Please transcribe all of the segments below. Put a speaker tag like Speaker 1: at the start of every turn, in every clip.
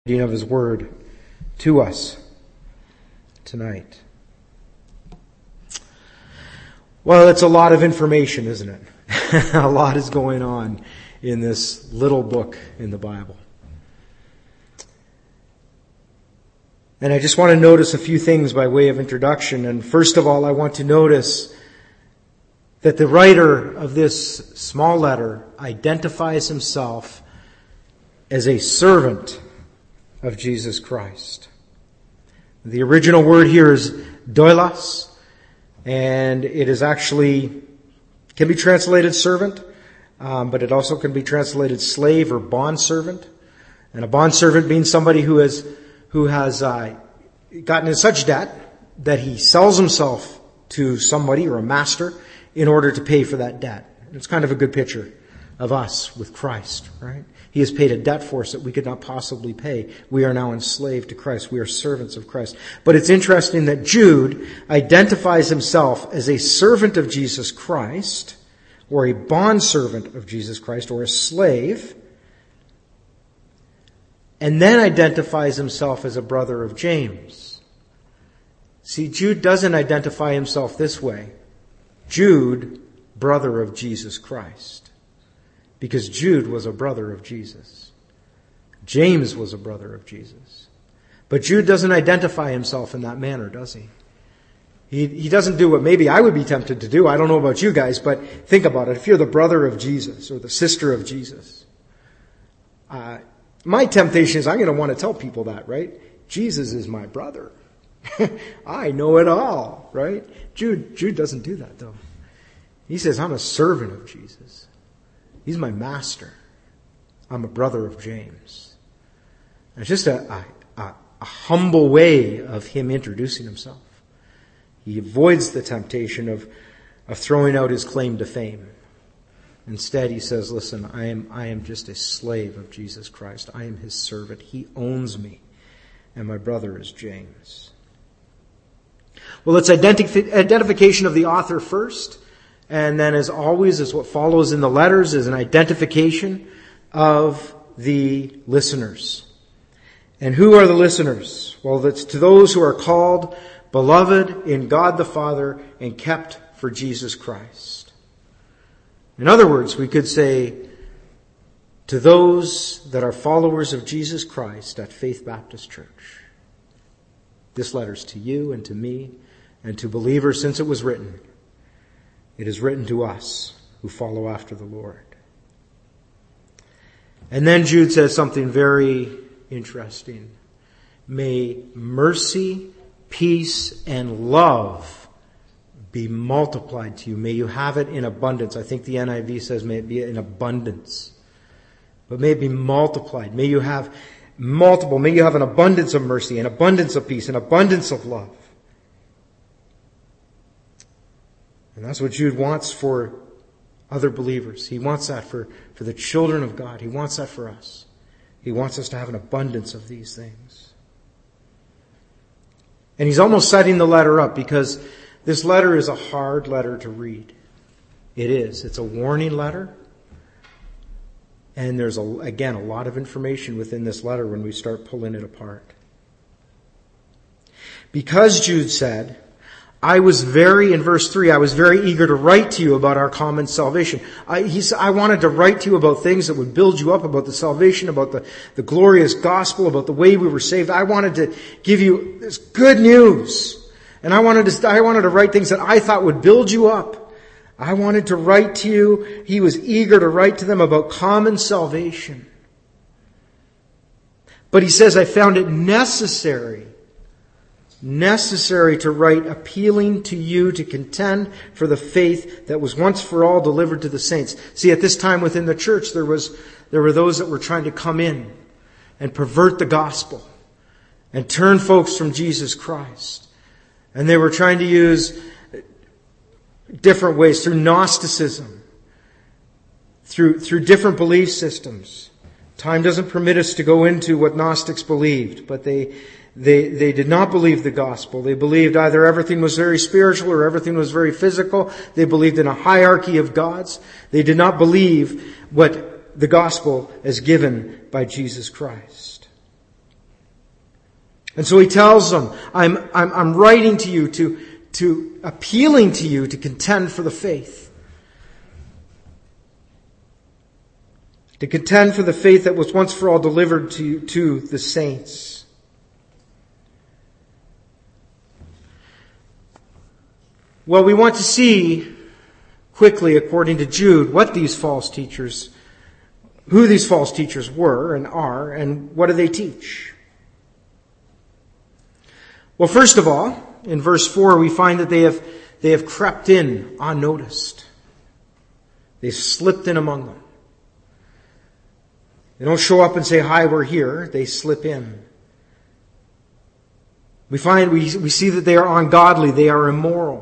Speaker 1: reading of His Word to us tonight. Well, it's a lot of information, isn't it? A lot is going on in this little book in the Bible. And I just want to notice a few things by way of introduction. And first of all, I want to notice that the writer of this small letter identifies himself as a servant of Jesus Christ. The original word here is doulos, and it is actually, can be translated servant, but it also can be translated slave or bondservant. And a bondservant being somebody who has gotten in such debt that he sells himself to somebody or a master in order to pay for that debt. It's kind of a good picture of us with Christ, right? He has paid a debt for us that we could not possibly pay. We are now enslaved to Christ. We are servants of Christ. But it's interesting that Jude identifies himself as a servant of Jesus Christ, or a bondservant of Jesus Christ, or a slave, and then identifies himself as a brother of James. See, Jude doesn't identify himself this way. Jude, brother of Jesus Christ. Because Jude was a brother of Jesus. James was a brother of Jesus. But Jude doesn't identify himself in that manner, does he? He doesn't do what maybe I would be tempted to do. I don't know about you guys, but think about it. If you're the brother of Jesus or the sister of Jesus, my temptation is I'm going to want to tell people that, right? Jesus is my brother. I know it all, right? Jude doesn't do that, though. He says, I'm a servant of Jesus. He's my master. I'm a brother of James. And it's just a humble way of him introducing himself. He avoids the temptation of throwing out his claim to fame. Instead, he says, listen, I am just a slave of Jesus Christ. I am his servant. He owns me. And my brother is James. Well, it's identification of the author first. And then, as always, as what follows in the letters, is an identification of the listeners. And who are the listeners? Well, it's to those who are called, beloved in God the Father, and kept for Jesus Christ. In other words, we could say, to those that are followers of Jesus Christ at Faith Baptist Church. This letter's to you and to me and to believers since it was written. It is written to us who follow after the Lord. And then Jude says something very interesting. May mercy, peace, and love be multiplied to you. May you have it in abundance. I think the NIV says may it be in abundance. But may it be multiplied. May you have multiple. May you have an abundance of mercy, an abundance of peace, an abundance of love. And that's what Jude wants for other believers. He wants that for the children of God. He wants that for us. He wants us to have an abundance of these things. And he's almost setting the letter up because this letter is a hard letter to read. It is. It's a warning letter. And there's, again, a lot of information within this letter when we start pulling it apart. Because Jude said, in verse 3, I was very eager to write to you about our common salvation. I wanted to write to you about things that would build you up, about the salvation, about the glorious gospel, about the way we were saved. I wanted to give you this good news. And I wanted to write things that I thought would build you up. I wanted to write to you. He was eager to write to them about common salvation. But he says, I found it necessary to write appealing to you to contend for the faith that was once for all delivered to the saints. See, at this time within the church, there were those that were trying to come in and pervert the gospel and turn folks from Jesus Christ. And they were trying to use different ways through Gnosticism, through different belief systems. Time doesn't permit us to go into what Gnostics believed, but they did not believe the gospel. They believed either everything was very spiritual or everything was very physical. They believed in a hierarchy of gods. They did not believe what the gospel is given by Jesus Christ. And so he tells them, I'm writing to you, to appealing to you to contend for the faith. To contend for the faith that was once for all delivered to the saints. Well, we want to see quickly, according to Jude, who these false teachers were and are, and what do they teach? Well, first of all, in verse 4, we find that they have crept in unnoticed. They've slipped in among them. They don't show up and say, "Hi, we're here." They slip in. We see that they are ungodly. They are immoral.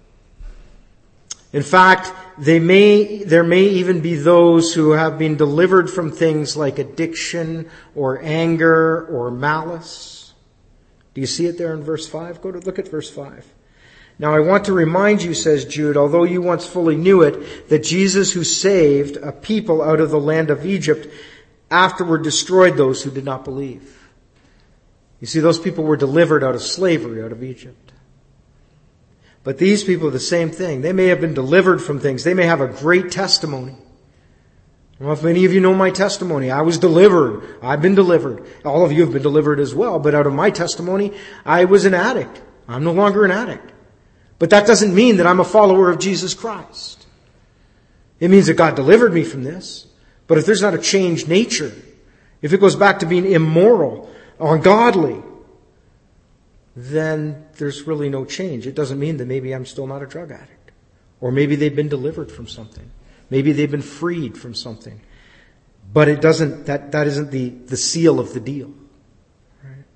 Speaker 1: In fact, there may even be those who have been delivered from things like addiction or anger or malice. Do you see it there in verse 5? Look at verse 5. "Now I want to remind you," says Jude, "although you once fully knew it, that Jesus who saved a people out of the land of Egypt afterward destroyed those who did not believe." You see, those people were delivered out of slavery, out of Egypt. But these people are the same thing. They may have been delivered from things. They may have a great testimony. I don't know if many of you know my testimony. I was delivered. I've been delivered. All of you have been delivered as well. But out of my testimony, I was an addict. I'm no longer an addict. But that doesn't mean that I'm a follower of Jesus Christ. It means that God delivered me from this. But if there's not a changed nature, if it goes back to being immoral, ungodly, then there's really no change. It doesn't mean that maybe I'm still not a drug addict. Or maybe they've been delivered from something. Maybe they've been freed from something. But it doesn't, that isn't the seal of the deal. Right?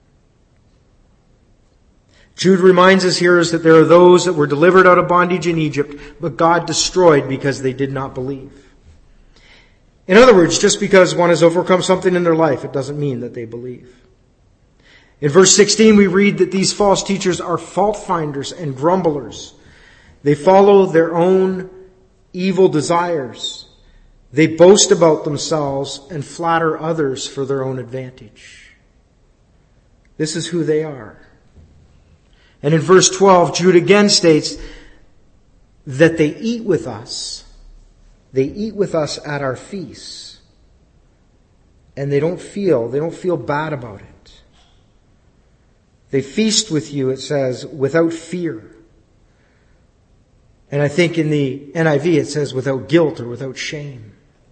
Speaker 1: Jude reminds us here is that there are those that were delivered out of bondage in Egypt, but God destroyed because they did not believe. In other words, just because one has overcome something in their life, it doesn't mean that they believe. In verse 16, we read that these false teachers are fault finders and grumblers. They follow their own evil desires. They boast about themselves and flatter others for their own advantage. This is who they are. And in verse 12, Jude again states that they eat with us. They eat with us at our feasts. And they don't feel bad about it. They feast with you, it says, without fear. And I think in the NIV it says without guilt or without shame.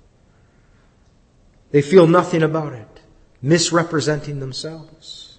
Speaker 1: They feel nothing about it, misrepresenting themselves.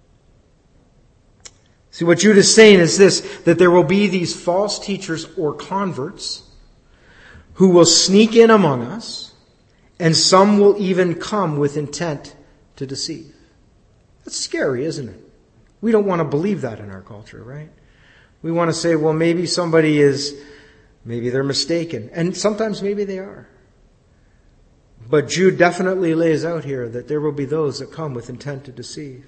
Speaker 1: See, what Jude is saying is this, that there will be these false teachers or converts who will sneak in among us, and some will even come with intent to deceive. That's scary, isn't it? We don't want to believe that in our culture, right? We want to say, well, maybe maybe they're mistaken. And sometimes maybe they are. But Jude definitely lays out here that there will be those that come with intent to deceive.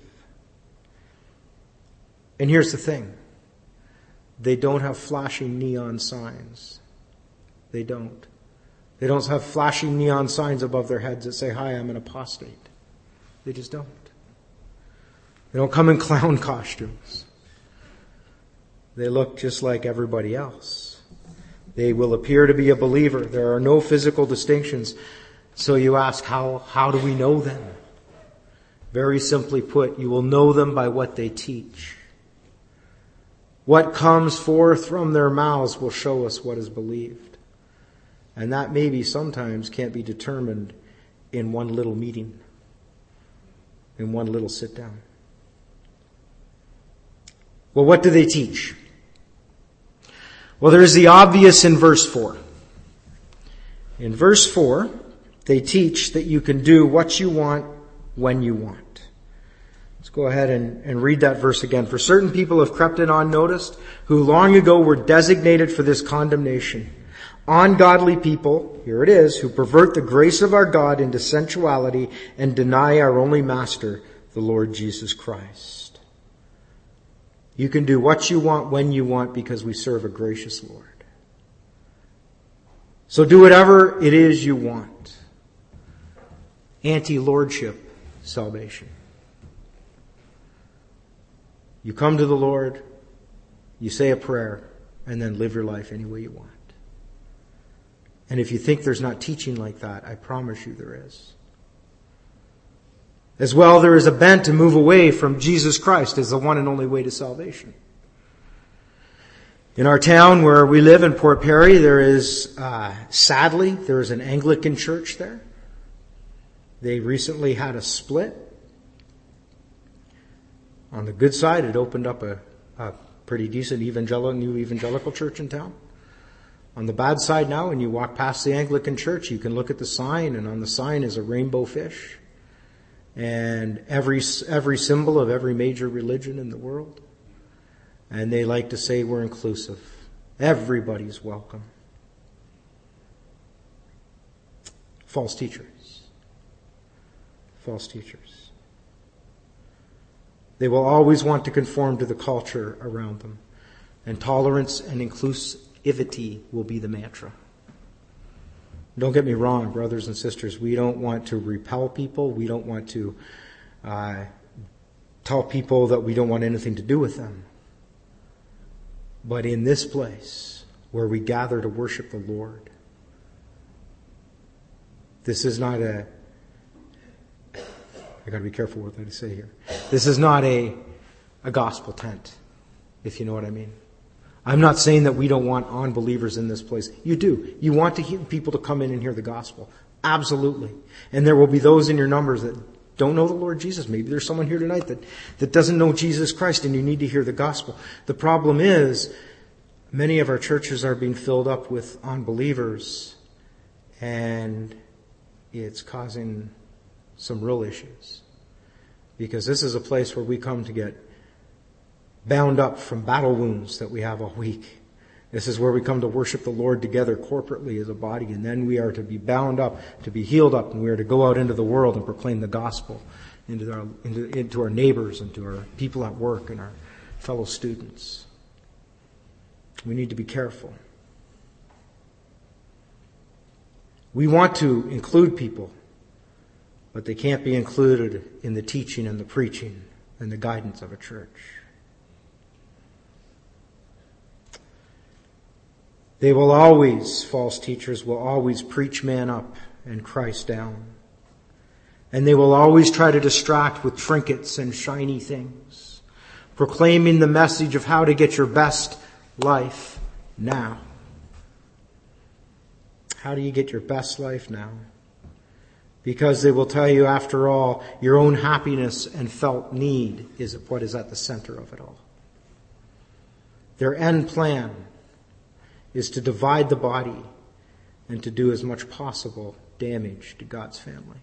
Speaker 1: And here's the thing. They don't have flashing neon signs. They don't. They don't have flashing neon signs above their heads that say, "Hi, I'm an apostate." They just don't. They don't come in clown costumes. They look just like everybody else. They will appear to be a believer. There are no physical distinctions. So you ask, how do we know them? Very simply put, you will know them by what they teach. What comes forth from their mouths will show us what is believed. And that maybe sometimes can't be determined in one little meeting, in one little sit down. Well, what do they teach? Well, there's the obvious in verse 4. In verse 4, they teach that you can do what you want when you want. Let's go ahead and read that verse again. "For certain people have crept in unnoticed, who long ago were designated for this condemnation. Ungodly people," here it is, "who pervert the grace of our God into sensuality and deny our only Master, the Lord Jesus Christ." You can do what you want when you want because we serve a gracious Lord. So do whatever it is you want. Anti-lordship salvation. You come to the Lord, you say a prayer, and then live your life any way you want. And if you think there's not teaching like that, I promise you there is. As well, there is a bent to move away from Jesus Christ as the one and only way to salvation. In our town where we live in Port Perry, there is, sadly, there is an Anglican church there. They recently had a split. On the good side, it opened up a pretty decent new evangelical church in town. On the bad side now, when you walk past the Anglican church, you can look at the sign, and on the sign is a rainbow fish. And every symbol of every major religion in the world. And they like to say we're inclusive. Everybody's welcome. False teachers. False teachers. They will always want to conform to the culture around them. And tolerance and inclusivity will be the mantra. Don't get me wrong, brothers and sisters. We don't want to repel people. We don't want to tell people that we don't want anything to do with them. But in this place, where we gather to worship the Lord, this is not I got to be careful what I say here. This is not a gospel tent, if you know what I mean. I'm not saying that we don't want unbelievers in this place. You do. You want people to come in and hear the gospel. Absolutely. And there will be those in your numbers that don't know the Lord Jesus. Maybe there's someone here tonight that doesn't know Jesus Christ, and you need to hear the gospel. The problem is, many of our churches are being filled up with unbelievers, and it's causing some real issues. Because this is a place where we come to get bound up from battle wounds that we have all week. This is where we come to worship the Lord together corporately as a body, and then we are to be bound up, to be healed up, and we are to go out into the world and proclaim the gospel into our neighbors and to our people at work and our fellow students. We need to be careful. We want to include people, but they can't be included in the teaching and the preaching and the guidance of a church. They will always, false teachers will always preach man up and Christ down. And they will always try to distract with trinkets and shiny things, proclaiming the message of how to get your best life now. How do you get your best life now? Because they will tell you, after all, your own happiness and felt need is what is at the center of it all. Their end plan is to divide the body and to do as much possible damage to God's family.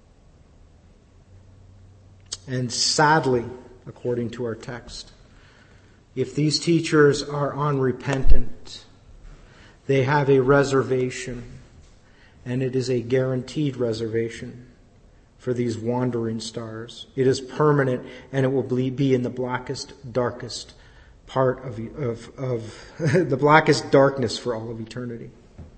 Speaker 1: And sadly, according to our text, if these teachers are unrepentant, they have a reservation, and it is a guaranteed reservation for these wandering stars. It is permanent, and it will be in the blackest, darkest part of the blackest darkness for all of eternity.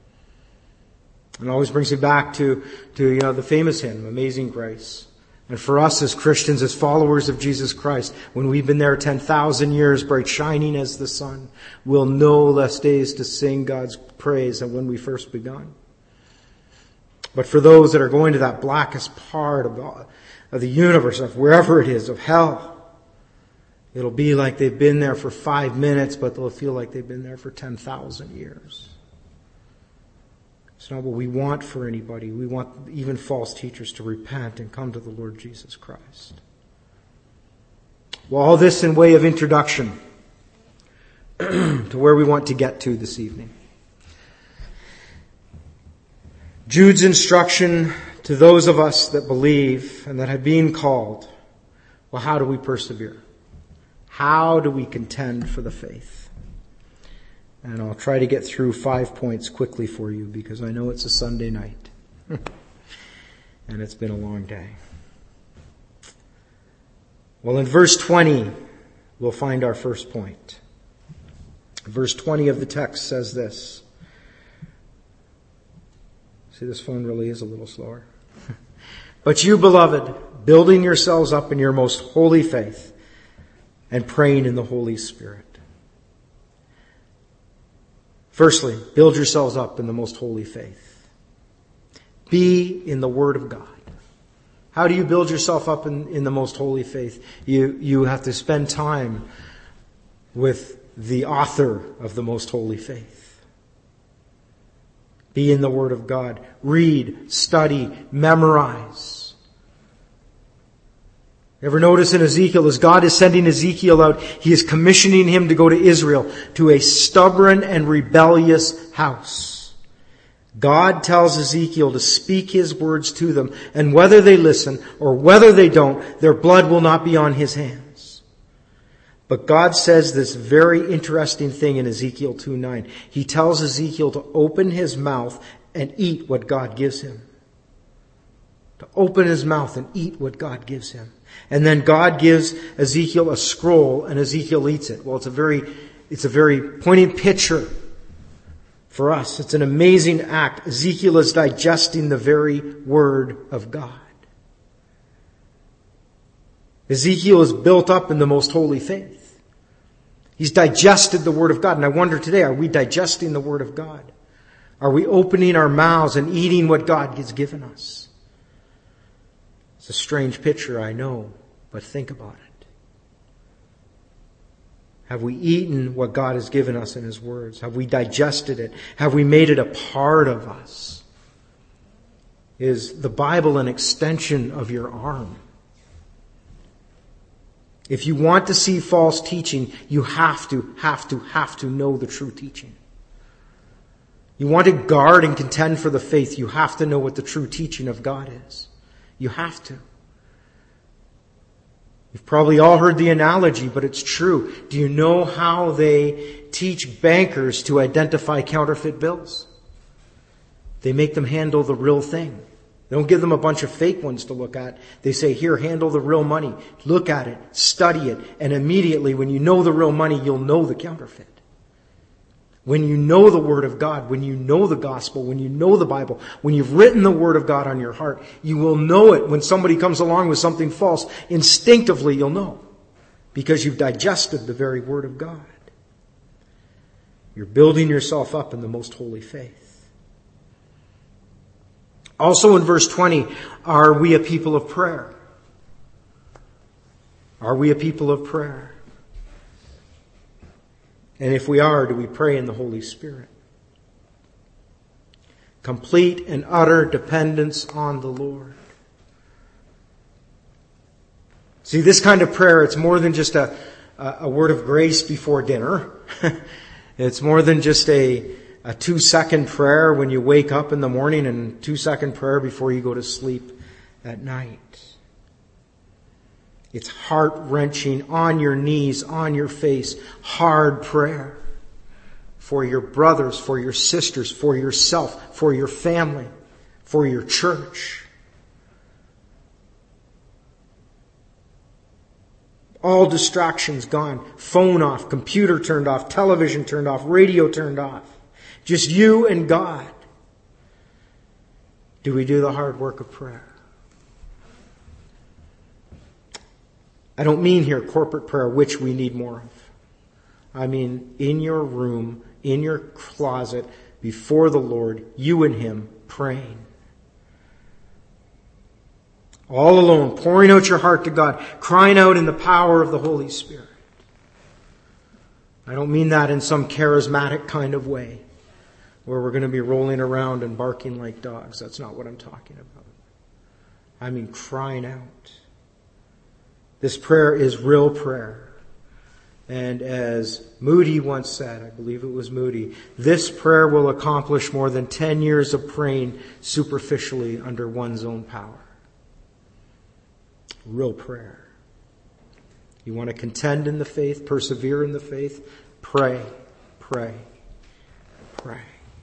Speaker 1: It always brings me back to the famous hymn, Amazing Grace. And for us as Christians, as followers of Jesus Christ, when we've been there 10,000 years, bright shining as the sun, we'll know less days to sing God's praise than when we first begun. But for those that are going to that blackest part of the universe, of wherever it is, of hell, it'll be like they've been there for 5 minutes, but they'll feel like they've been there for 10,000 years. It's not what we want for anybody. We want even false teachers to repent and come to the Lord Jesus Christ. Well, all this in way of introduction to where we want to get to this evening. Jude's instruction to those of us that believe and that have been called. Well, how do we persevere? How do we contend for the faith? And I'll try to get through 5 points quickly for you because I know it's a Sunday night. And it's been a long day. Well, in verse 20, we'll find our first point. Verse 20 of the text says this. See, this phone really is a little slower. But you, beloved, building yourselves up in your most holy faith, and praying in the Holy Spirit. Firstly, build yourselves up in the most holy faith. Be in the Word of God. How do you build yourself up in the most holy faith? You have to spend time with the author of the most holy faith. Be in the Word of God. Read, study, memorize. Ever notice in Ezekiel, as God is sending Ezekiel out, He is commissioning him to go to Israel, to a stubborn and rebellious house. God tells Ezekiel to speak His words to them, and whether they listen or whether they don't, their blood will not be on His hands. But God says this very interesting thing in Ezekiel 2:9. He tells Ezekiel to open his mouth and eat what God gives him. To open his mouth and eat what God gives him. And then God gives Ezekiel a scroll and Ezekiel eats it. Well, it's a very poignant picture for us. It's an amazing act. Ezekiel is digesting the very Word of God. Ezekiel is built up in the most holy faith. He's digested the Word of God. And I wonder today, are we digesting the Word of God? Are we opening our mouths and eating what God has given us? It's a strange picture, I know, but think about it. Have we eaten what God has given us in His words? Have we digested it? Have we made it a part of us? Is the Bible an extension of your arm? If you want to see false teaching, you have to know the true teaching. You want to guard and contend for the faith, you have to know what the true teaching of God is. You have to. You've probably all heard the analogy, but it's true. Do you know how they teach bankers to identify counterfeit bills? They make them handle the real thing. They don't give them a bunch of fake ones to look at. They say, here, handle the real money. Look at it, study it, and immediately when you know the real money, you'll know the counterfeit. When you know the Word of God, when you know the gospel, when you know the Bible, when you've written the Word of God on your heart, you will know it when somebody comes along with something false. Instinctively, you'll know. Because you've digested the very Word of God. You're building yourself up in the most holy faith. Also in verse 20, are we a people of prayer? Are we a people of prayer? And if we are, do we pray in the Holy Spirit? Complete and utter dependence on the Lord. See, this kind of prayer, it's more than just a word of grace before dinner. It's more than just a 2-second prayer when you wake up in the morning and 2-second prayer before you go to sleep at night. It's heart-wrenching, on your knees, on your face, hard prayer for your brothers, for your sisters, for yourself, for your family, for your church. All distractions gone. Phone off, computer turned off, television turned off, radio turned off. Just you and God. Do we do the hard work of prayer? I don't mean here corporate prayer, which we need more of. I mean in your room, in your closet, before the Lord, you and Him praying. All alone, pouring out your heart to God, crying out in the power of the Holy Spirit. I don't mean that in some charismatic kind of way, where we're going to be rolling around and barking like dogs. That's not what I'm talking about. I mean crying out. This prayer is real prayer. And as Moody once said, I believe it was Moody, this prayer will accomplish more than 10 years of praying superficially under one's own power. Real prayer. You want to contend in the faith, persevere in the faith, pray, pray, pray.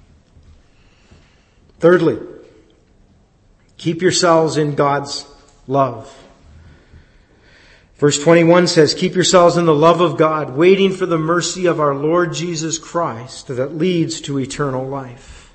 Speaker 1: Thirdly, keep yourselves in God's love. Verse 21 says, keep yourselves in the love of God, waiting for the mercy of our Lord Jesus Christ that leads to eternal life.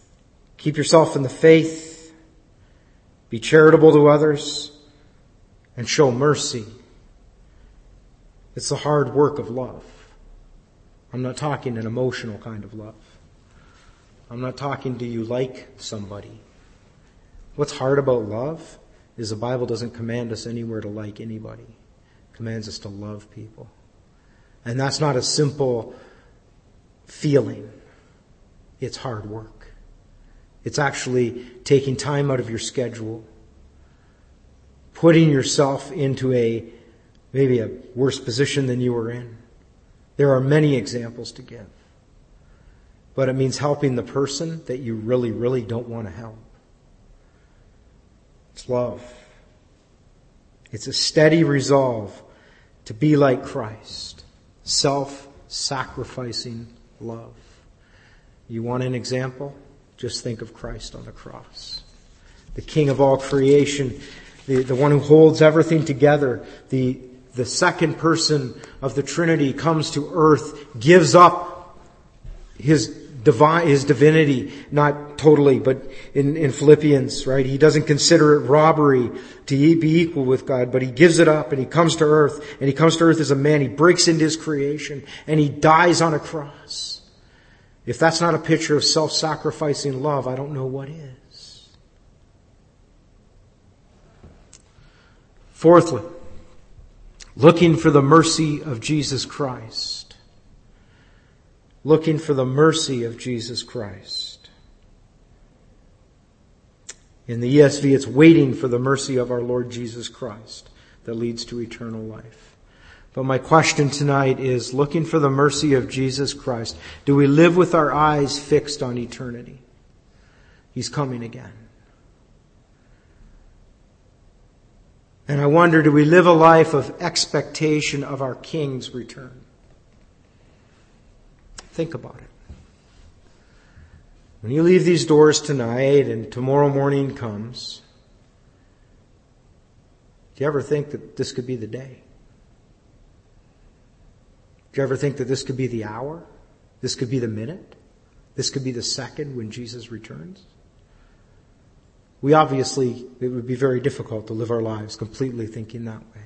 Speaker 1: Keep yourself in the faith. Be charitable to others. and show mercy. It's the hard work of love. I'm not talking an emotional kind of love. I'm not talking, do you like somebody? What's hard about love is the Bible doesn't command us anywhere to like anybody. It commands us to love people. And that's not a simple feeling. It's hard work. It's actually taking time out of your schedule, putting yourself into maybe a worse position than you were in. There are many examples to give. But it means helping the person that you really, really don't want to help. It's love. It's a steady resolve to be like Christ. Self-sacrificing love. You want an example? Just think of Christ on the cross. The King of all creation, the one who holds everything together, the second person of the Trinity comes to earth, gives up his divinity, not totally, but in Philippians, right? He doesn't consider it robbery to be equal with God, but he gives it up and he comes to earth, and he comes to earth as a man. He breaks into his creation and he dies on a cross. If that's not a picture of self-sacrificing love, I don't know what is. Fourthly, looking for the mercy of Jesus Christ. Looking for the mercy of Jesus Christ. In the ESV, it's waiting for the mercy of our Lord Jesus Christ that leads to eternal life. But my question tonight is, looking for the mercy of Jesus Christ, do we live with our eyes fixed on eternity? He's coming again. And I wonder, do we live a life of expectation of our King's return? Think about it. When you leave these doors tonight and tomorrow morning comes, do you ever think that this could be the day? Do you ever think that this could be the hour? This could be the minute? This could be the second when Jesus returns? It would be very difficult to live our lives completely thinking that way.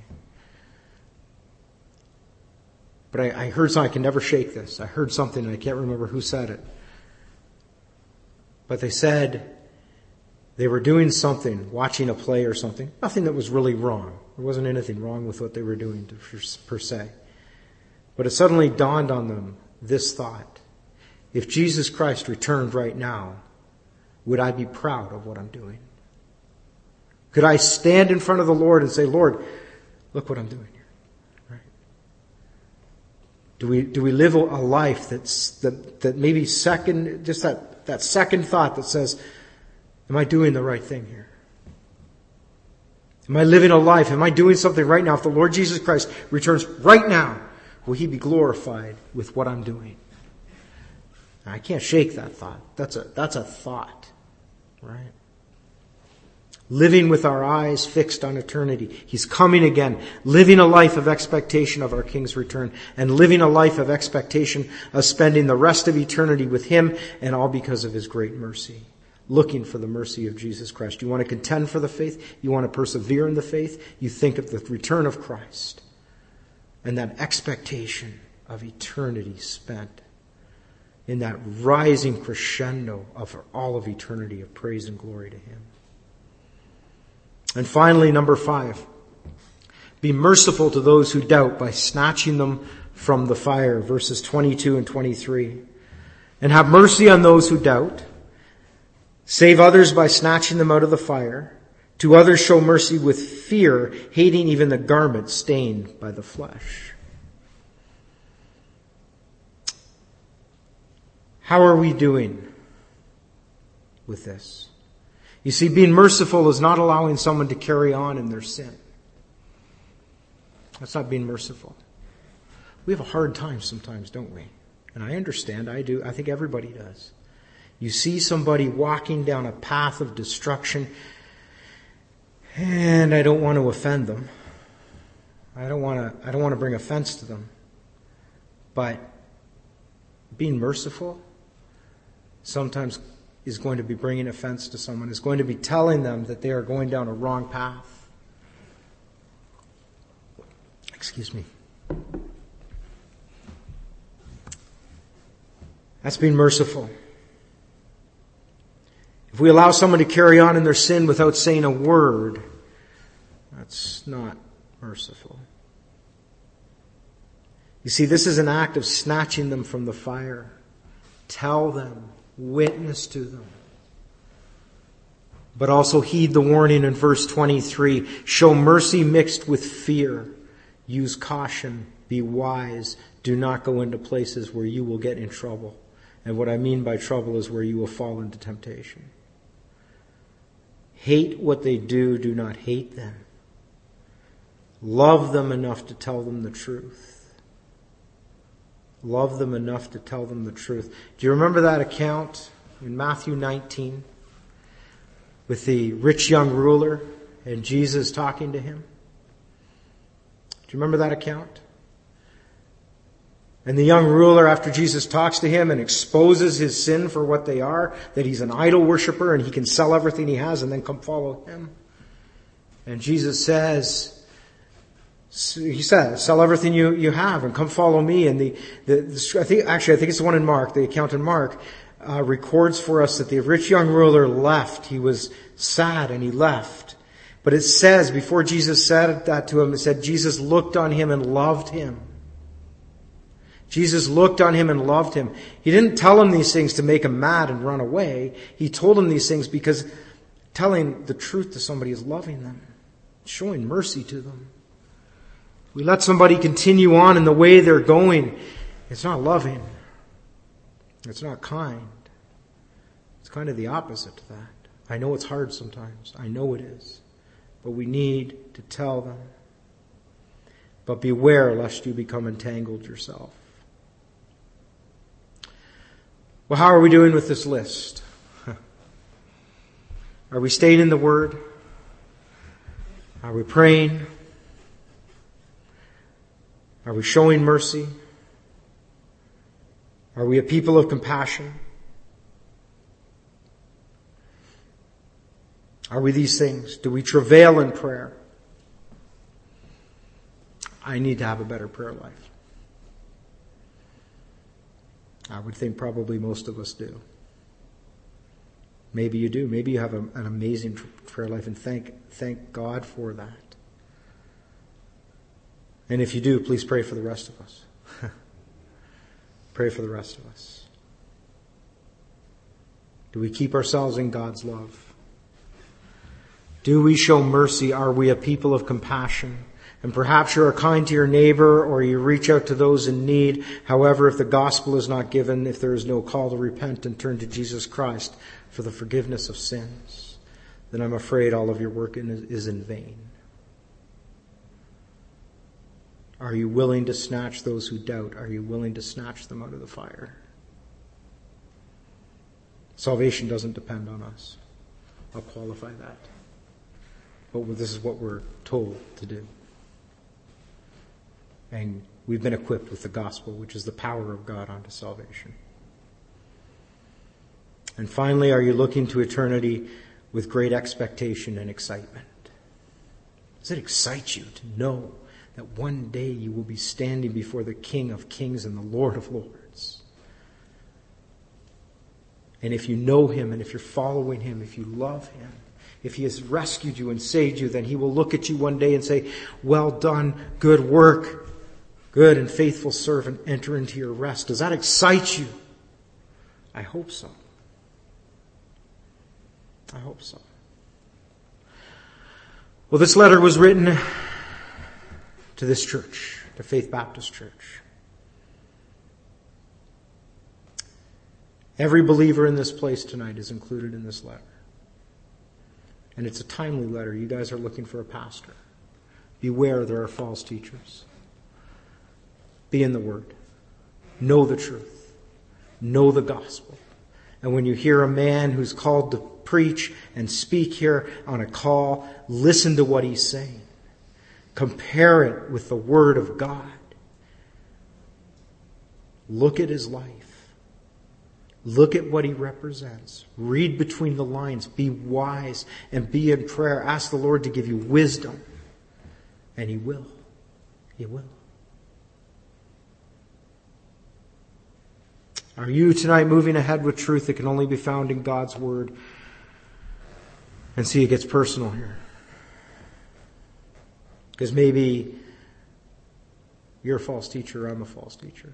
Speaker 1: But I heard something, I can never shake this. I heard something, and I can't remember who said it. But they said they were doing something, watching a play or something. Nothing that was really wrong. There wasn't anything wrong with what they were doing per se. But it suddenly dawned on them this thought. If Jesus Christ returned right now, would I be proud of what I'm doing? Could I stand in front of the Lord and say, Lord, look what I'm doing here? Right? Do we live a life that maybe second, just that second thought that says, am I doing the right thing here? Am I living a life? Am I doing something right now? If the Lord Jesus Christ returns right now, will He be glorified with what I'm doing? I can't shake that thought. That's a thought, right? Living with our eyes fixed on eternity. He's coming again. Living a life of expectation of our King's return. And living a life of expectation of spending the rest of eternity with Him, and all because of His great mercy. Looking for the mercy of Jesus Christ. You want to contend for the faith? You want to persevere in the faith? You think of the return of Christ. And that expectation of eternity spent in that rising crescendo of all of eternity of praise and glory to Him. And finally, number 5, be merciful to those who doubt by snatching them from the fire, verses 22 and 23. And have mercy on those who doubt. Save others by snatching them out of the fire. To others show mercy with fear, hating even the garment stained by the flesh. How are we doing with this? You see, being merciful is not allowing someone to carry on in their sin. That's not being merciful. We have a hard time sometimes, don't we? And I understand, I do. I think everybody does. You see somebody walking down a path of destruction, and I don't want to offend them. I don't want to bring offense to them. But being merciful sometimes is going to be bringing offense to someone, is going to be telling them that they are going down a wrong path. Excuse me. That's being merciful. If we allow someone to carry on in their sin without saying a word, that's not merciful. You see, this is an act of snatching them from the fire. Tell them, witness to them. But also heed the warning in verse 23. Show mercy mixed with fear. Use caution. Be wise. Do not go into places where you will get in trouble. And what I mean by trouble is where you will fall into temptation. Hate what they do. Do not hate them. Love them enough to tell them the truth. Love them enough to tell them the truth. Do you remember that account in Matthew 19 with the rich young ruler and Jesus talking to him? Do you remember that account? And the young ruler, after Jesus talks to him and exposes his sin for what they are, that he's an idol worshiper and he can sell everything he has and then come follow him. And Jesus says, sell everything you have and come follow me. And I think it's the one in Mark, the account in Mark, records for us that the rich young ruler left. He was sad and he left. But it says, before Jesus said that to him, it said, Jesus looked on him and loved him. Jesus looked on him and loved him. He didn't tell him these things to make him mad and run away. He told him these things because telling the truth to somebody is loving them, showing mercy to them. We let somebody continue on in the way they're going. It's not loving. It's not kind. It's kind of the opposite to that. I know it's hard sometimes. I know it is. But we need to tell them. But beware lest you become entangled yourself. Well, how are we doing with this list? Are we staying in the Word? Are we praying? Are we showing mercy? Are we a people of compassion? Are we these things? Do we travail in prayer? I need to have a better prayer life. I would think probably most of us do. Maybe you do. Maybe you have an amazing prayer life, and thank God for that. And if you do, please pray for the rest of us. Pray for the rest of us. Do we keep ourselves in God's love? Do we show mercy? Are we a people of compassion? And perhaps you are kind to your neighbor or you reach out to those in need. However, if the gospel is not given, if there is no call to repent and turn to Jesus Christ for the forgiveness of sins, then I'm afraid all of your work is in vain. Are you willing to snatch those who doubt? Are you willing to snatch them out of the fire? Salvation doesn't depend on us. I'll qualify that. But this is what we're told to do. And we've been equipped with the gospel, which is the power of God unto salvation. And finally, are you looking to eternity with great expectation and excitement? Does it excite you to know that one day you will be standing before the King of Kings and the Lord of Lords? And if you know Him, and if you're following Him, if you love Him, if He has rescued you and saved you, then He will look at you one day and say, well done, good work, good and faithful servant, enter into your rest. Does that excite you? I hope so. I hope so. Well, this letter was written to this church, to Faith Baptist Church. Every believer in this place tonight is included in this letter. And it's a timely letter. You guys are looking for a pastor. Beware, there are false teachers. Be in the Word. Know the truth. Know the gospel. And when you hear a man who's called to preach and speak here on a call, listen to what he's saying. Compare it with the Word of God. Look at his life. Look at what he represents. Read between the lines. Be wise and be in prayer. Ask the Lord to give you wisdom. And He will. He will. Are you tonight moving ahead with truth that can only be found in God's Word? And see, it gets personal here. Because maybe you're a false teacher, I'm a false teacher.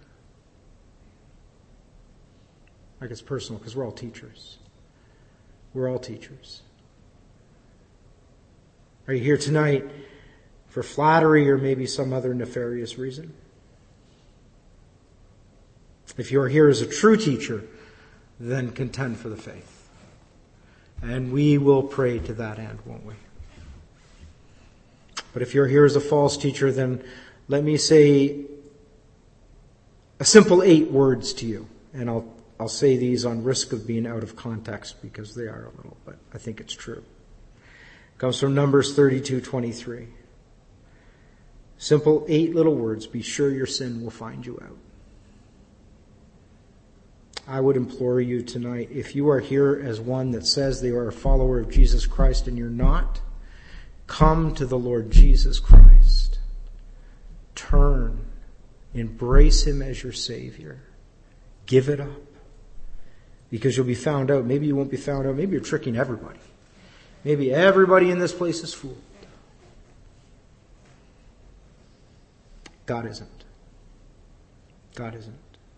Speaker 1: Like it's personal because we're all teachers. We're all teachers. Are you here tonight for flattery or maybe some other nefarious reason? If you are here as a true teacher, then contend for the faith. And we will pray to that end, won't we? But if you're here as a false teacher, then let me say a simple 8 words to you. And I'll say these on risk of being out of context because they are a little, but I think it's true. It comes from Numbers 32:23. Simple 8 little words. Be sure your sin will find you out. I would implore you tonight, if you are here as one that says they are a follower of Jesus Christ and you're not, come to the Lord Jesus Christ. Turn. Embrace Him as your Savior. Give it up. Because you'll be found out. Maybe you won't be found out. Maybe you're tricking everybody. Maybe everybody in this place is fooled. God isn't. God isn't.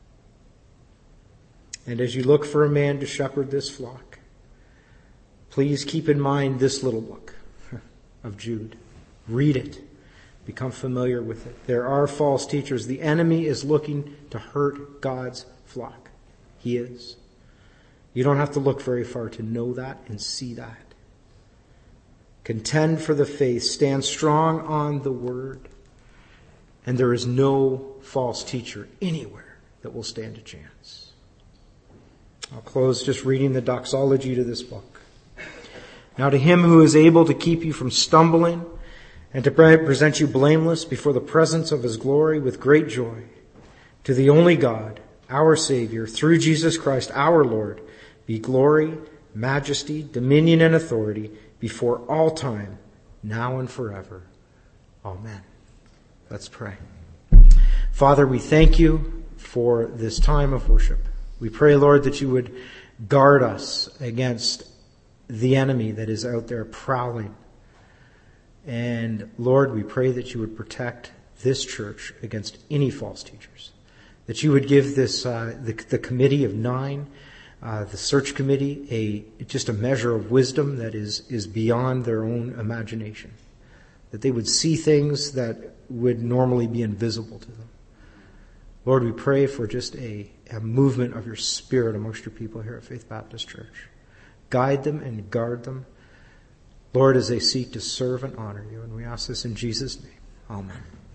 Speaker 1: And as you look for a man to shepherd this flock, please keep in mind this little book of Jude. Read it. Become familiar with it. There are false teachers. The enemy is looking to hurt God's flock. He is. You don't have to look very far to know that and see that. Contend for the faith. Stand strong on the word. And there is no false teacher anywhere that will stand a chance. I'll close just reading the doxology to this book. Now to Him who is able to keep you from stumbling and to present you blameless before the presence of His glory with great joy, to the only God, our Savior, through Jesus Christ our Lord, be glory, majesty, dominion, and authority before all time, now and forever. Amen. Let's pray. Father, we thank you for this time of worship. We pray, Lord, that you would guard us against the enemy that is out there prowling. And Lord, we pray that you would protect this church against any false teachers. That you would give this the committee of 9, the search committee, just a measure of wisdom that is beyond their own imagination. That they would see things that would normally be invisible to them. Lord, we pray for just a movement of your Spirit amongst your people here at Faith Baptist Church. Guide them and guard them, Lord, as they seek to serve and honor you. And we ask this in Jesus' name. Amen.